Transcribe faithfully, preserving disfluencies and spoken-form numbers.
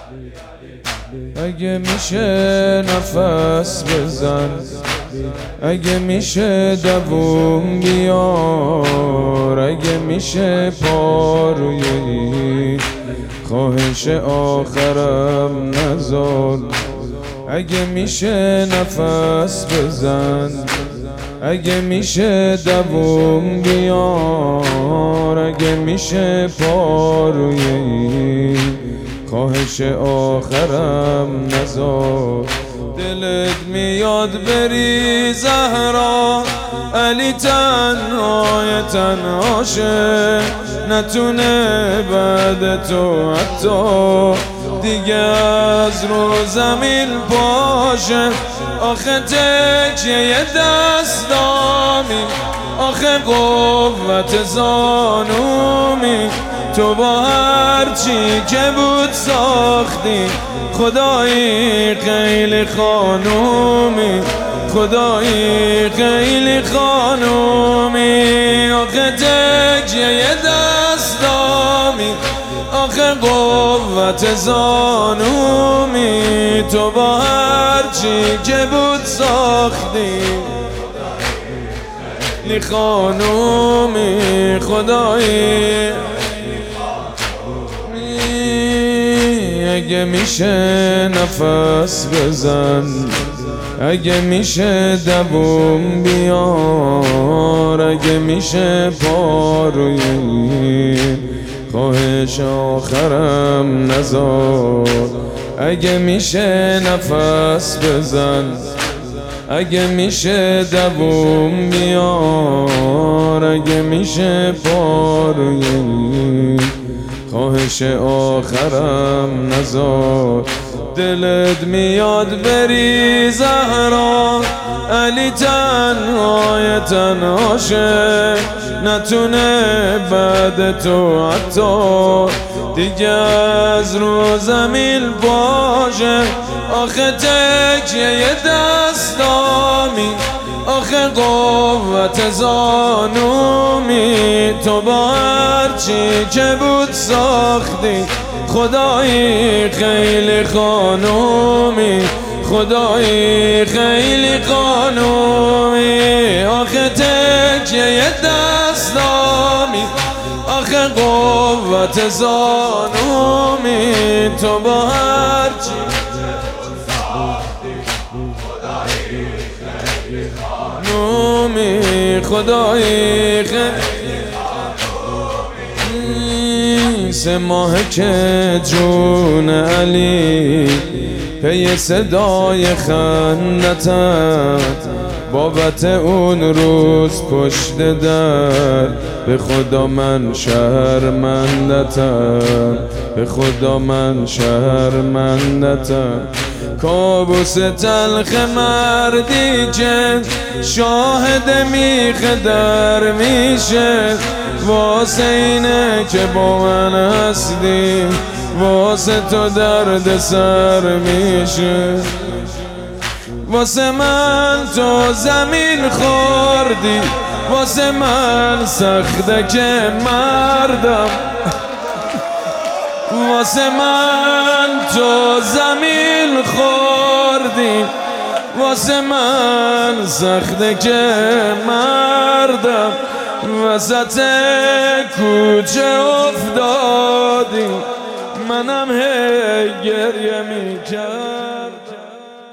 اگه میشه نفس بزن، اگه میشه دووم بیار، اگه میشه پاروی این خواهش آخرم نذار. اگه میشه نفس بزن، اگه میشه دووم بیار، اگه میشه پاروی این خواهش آخرم نذار. دلت میاد بری زهرا، علی تنهای تنهاشه، نتونه بعد تو حتی دیگه از رو زمین باشه. آخه تکیه دستامی، آخه قوت زانومی، تو با هرچی که بود ساختی خدایی خیلی خانومی، خدایی خیلی خانومی. آخه تکیه دستامی، آخه قوت زانومی، تو با هرچی که بود ساختی خیلی خانومی، خدایی. اگه میشه نفس بزن، اگه میشه دووم بیار، اگه میشه پاروی این خواهش آخرم نذار. اگه میشه نفس بزن، اگه میشه دووم بیار، اگه میشه پاروی این خواهش آخرم نذار. دلت میاد بری زهرا، علی تنهای تنهاشه، نتونه بعد تو حتی دیگه از رو زمین باشه. آخه تکیه دستامی، آخه قوت زانومی، تو با هرچی که بود ساختی خدایی خیلی خانومی، خدایی خیلی خانومی. آخه تکیه دستامی، آخه قوت زانومی، تو با هرچی خانومی، خدایی خیلی سه ماه که جون علی پی صدای خندتم، بابت اون روز پشت در به خدا من شرمندتم، به خدا من شرمندتم. کابوس تلخ مردی که شاهد میخ در میشه، واسه اینه که با من هستی، واسه تو درد سر میشه. واسه من تو زمین خوردی، واسه من سخته که مردم، واسه من تو زمین خوردی، واسه من سخته که مردم. وسط کوچه افتادی، منم هی گریه میکردم.